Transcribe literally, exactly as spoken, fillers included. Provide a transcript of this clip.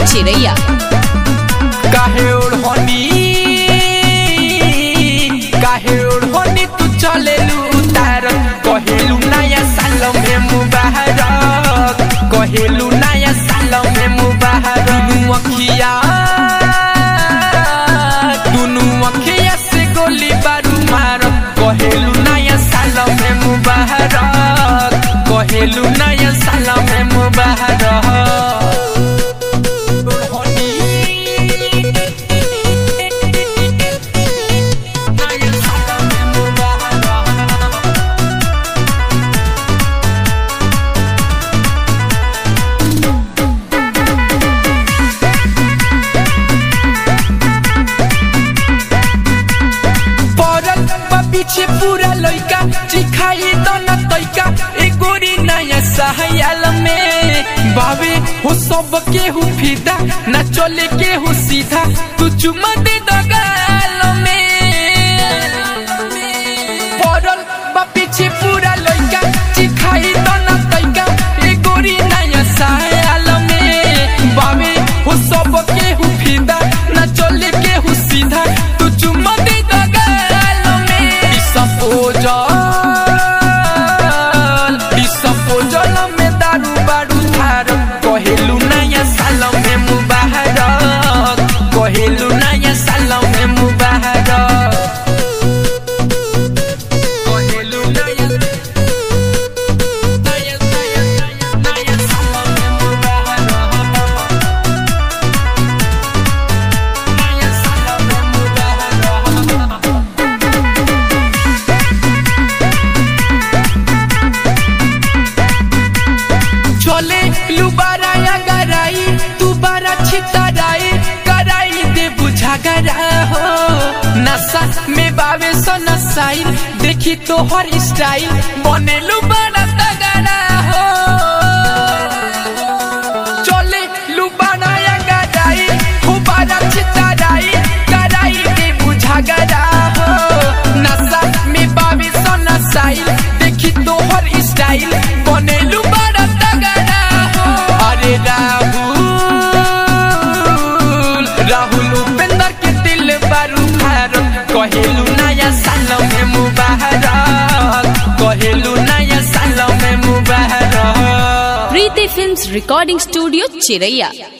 चिरैया। काहे ओढ़नी काहे ओढ़नी तू चलेलू उतार कहेलू नया साल में मुबारक कहेलू नया साल में मुबारक दुनू अखिया दुनू अखिया से गोली बारू मार कहेलू नया साल में मुबारक कहेलू नया साल में मुबारक पीछे पूरा लइका चिखाई दोना तइका ए गोरी नया सहायल में बाबे हो सब के हु फिदा ना चले के हु सीधा तू चुमा दे दगाल में पड़ल बा पीछे पूरा लइका चिखाई दोना तइका ए गोरी नया सहायल में बाबे हो सब के हु फिदा ना चले के हु सीधा तू चुमा दे सपोजल में दारू बारू धार कहेलू नया साल में मुबारक कहेलू नया साल में मुबारक कहेलू नया नया नया साल में मुबारक नया साल में मुबारक चले लुबारा या गराई तू बारा छिताराई कराई दे बुझा गरा हो नशा में बावे सो नसाई देखी तो हर स्टाइल बने लुबारा तगड़ा हो चले लुबारा या गराई तू बारा छिताराई कराई दे बुझा गरा हो नशा में बावे सो नसाई देखी तो हर स्टाइल बने लुबारा राहुल राहुल उपेंद्र के दिल बारू भार कहेलू नया साल में मुबारक कहेलू नया साल में मुबारक। प्रीति फिल्म्स रिकॉर्डिंग स्टूडियो चिरैया।